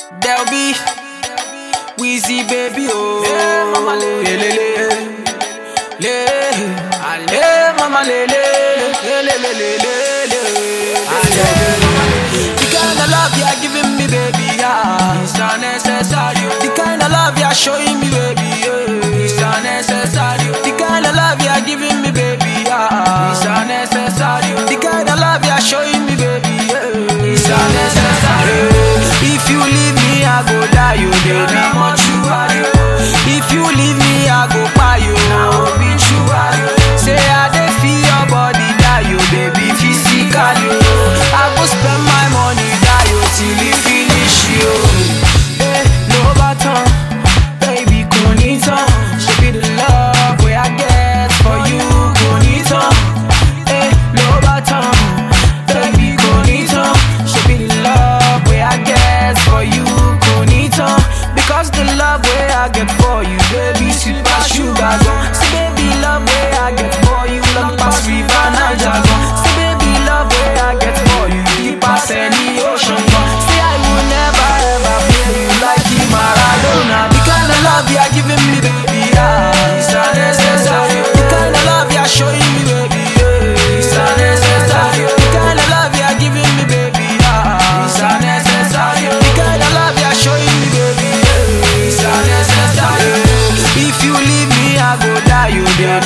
There'll be Weezy baby, oh, yeah, mama le le le le, ale mama le le le le le le le. The kind of love you're giving me, baby, yeah, it's unnecessary. The kind of love you're showing me, baby, yeah, it's unnecessary. The kind of love you're giving me, baby, yeah, it's unnecessary. The kind of love you're showing me, baby, yeah, it's unnecessary. If you leave me, I go die, you baby. If you leave me, I go buy you. Say I dey feel your body die, you baby, physically. I go spend my money die, you till it finish you. Hey, no button, baby, bonita. Should be the love where I get for you, bonita. Hey, no button, baby, bonita. Should be the love where I get for you, bonita. Because the love where I get for you, baby, sweet as sugar gone. Say baby, love where I get for you, love past river Niger gone. Say baby, love where I get for you, deep past any ocean gone. Say I will never ever play you like you Maradona. The kind of love you're giving me, baby, yeah, it's unnecessary. The kind of love you're showing me, baby, yeah, it's unnecessary. The kind of love you're giving me, baby, yeah, it's unnecessary. The kind of love you're showing me, baby, yeah, it's unnecessary. If you leave me, I go die, you baby.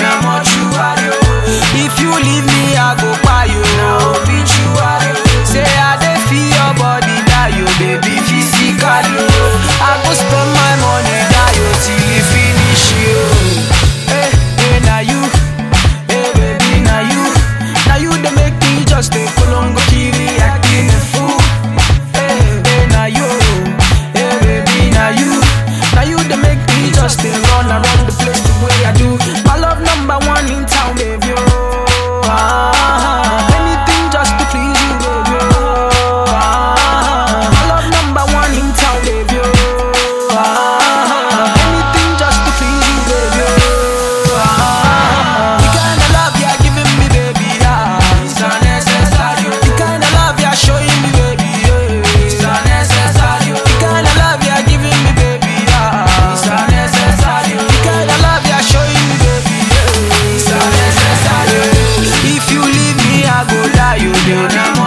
If you leave me, I go buy you. Say I dey feel your body die, you baby, physically. I go spend my money die, you till you finish you. Hey, hey, now you, hey baby, now you they make me just stay long, kiri, acting a fool. Hey, hey, now you, hey baby, now you they make me just stay run around the place the way I do. My love number one in town, baby. Anything just to please you, baby. My love number one in town, baby. Anything just to please you, baby. The kind of love you're giving me, baby, yeah, it's unnecessary. The kind of love you're showing me, baby, yeah, it's unnecessary. The kind of love you're giving me, baby, yeah, it's unnecessary. The kind of love you're showing me, baby, yeah, it's unnecessary. If you leave me, I go die, you baby.